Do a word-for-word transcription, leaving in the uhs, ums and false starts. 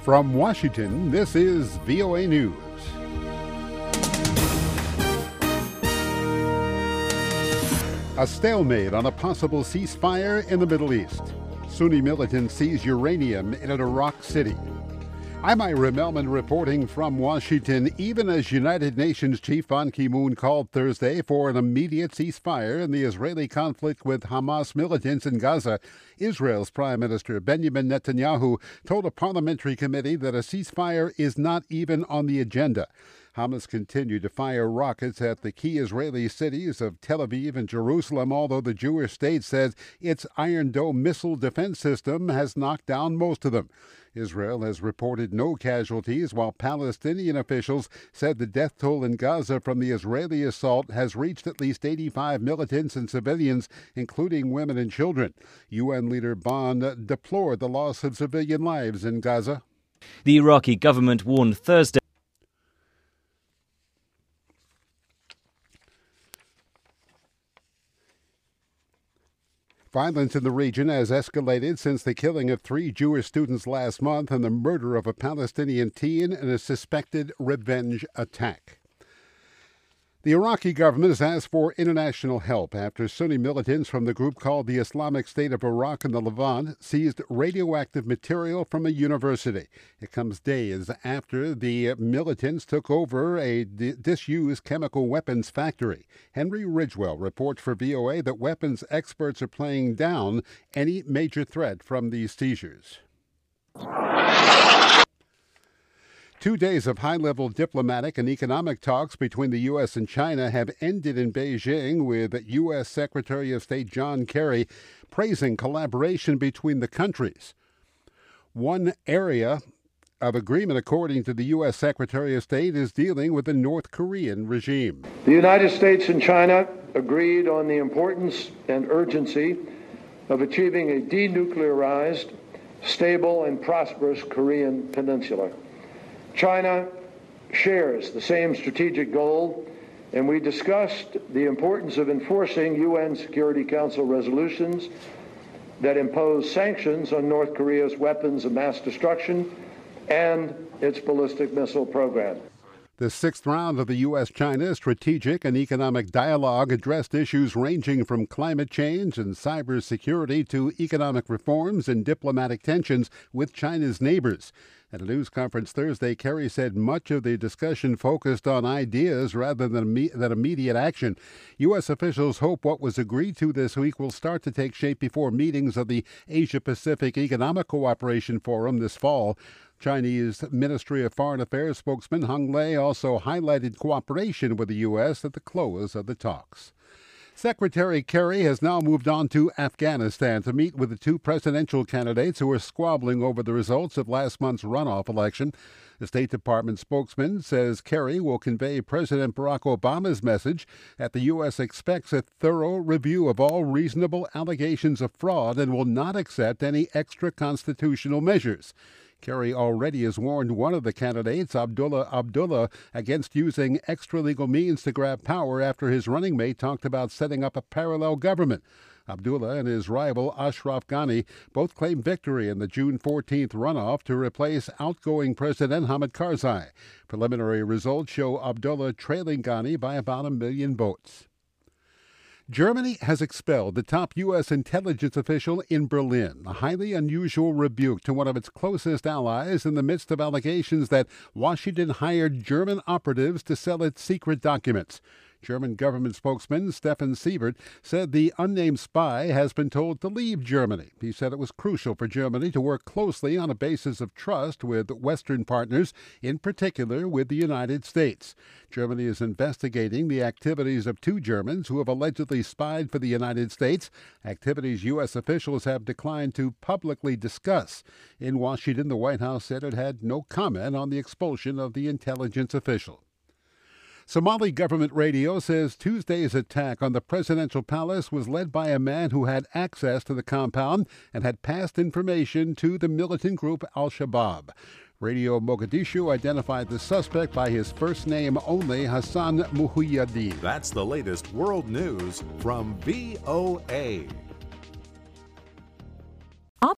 From Washington, this is V O A News. A stalemate on a possible ceasefire in the Middle East. Sunni militants seize uranium in an Iraq city. I'm Ira Melman reporting from Washington. Even as United Nations Chief Ban Ki-moon called Thursday for an immediate ceasefire in the Israeli conflict with Hamas militants in Gaza, Israel's Prime Minister Benjamin Netanyahu told a parliamentary committee that a ceasefire is not even on the agenda. Hamas continued to fire rockets at the key Israeli cities of Tel Aviv and Jerusalem, although the Jewish state says its Iron Dome missile defense system has knocked down most of them. Israel has reported no casualties, while Palestinian officials said the death toll in Gaza from the Israeli assault has reached at least eighty-five militants and civilians, including women and children. U N leader Ban deplored the loss of civilian lives in Gaza. The Iraqi government warned Thursday Violence in the region has escalated since the killing of three Jewish students last month and the murder of a Palestinian teen in a suspected revenge attack. The Iraqi government has asked for international help after Sunni militants from the group called the Islamic State of Iraq and the Levant seized radioactive material from a university. It comes days after the militants took over a d- disused chemical weapons factory. Henry Ridgewell reports for V O A that weapons experts are playing down any major threat from these seizures. Two days of high-level diplomatic and economic talks between the U S and China have ended in Beijing, with U S Secretary of State John Kerry praising collaboration between the countries. One area of agreement, according to the U S Secretary of State, is dealing with the North Korean regime. The United States and China agreed on the importance and urgency of achieving a denuclearized, stable, and prosperous Korean peninsula. China shares the same strategic goal, and we discussed the importance of enforcing U N Security Council resolutions that impose sanctions on North Korea's weapons of mass destruction and its ballistic missile program. The sixth round of the U S China strategic and economic dialogue addressed issues ranging from climate change and cybersecurity to economic reforms and diplomatic tensions with China's neighbors. At a news conference Thursday, Kerry said much of the discussion focused on ideas rather than, than immediate action. U S officials hope what was agreed to this week will start to take shape before meetings of the Asia-Pacific Economic Cooperation Forum this fall. Chinese Ministry of Foreign Affairs spokesman Hung Lei also highlighted cooperation with the U S at the close of the talks. Secretary Kerry has now moved on to Afghanistan to meet with the two presidential candidates who are squabbling over the results of last month's runoff election. The State Department spokesman says Kerry will convey President Barack Obama's message that the U S expects a thorough review of all reasonable allegations of fraud and will not accept any extra-constitutional measures. Kerry already has warned one of the candidates, Abdullah Abdullah, against using extra-legal means to grab power after his running mate talked about setting up a parallel government. Abdullah and his rival Ashraf Ghani both claimed victory in the June fourteenth runoff to replace outgoing President Hamid Karzai. Preliminary results show Abdullah trailing Ghani by about a million votes. Germany has expelled the top U S intelligence official in Berlin, a highly unusual rebuke to one of its closest allies in the midst of allegations that Washington hired German operatives to sell its secret documents. German government spokesman Stefan Sievert said the unnamed spy has been told to leave Germany. He said it was crucial for Germany to work closely on a basis of trust with Western partners, in particular with the United States. Germany is investigating the activities of two Germans who have allegedly spied for the United States, activities U S officials have declined to publicly discuss. In Washington, the White House said it had no comment on the expulsion of the intelligence official. Somali government radio says Tuesday's attack on the presidential palace was led by a man who had access to the compound and had passed information to the militant group Al-Shabaab. Radio Mogadishu identified the suspect by his first name only, Hassan Muhyiddin. That's the latest world news from V O A.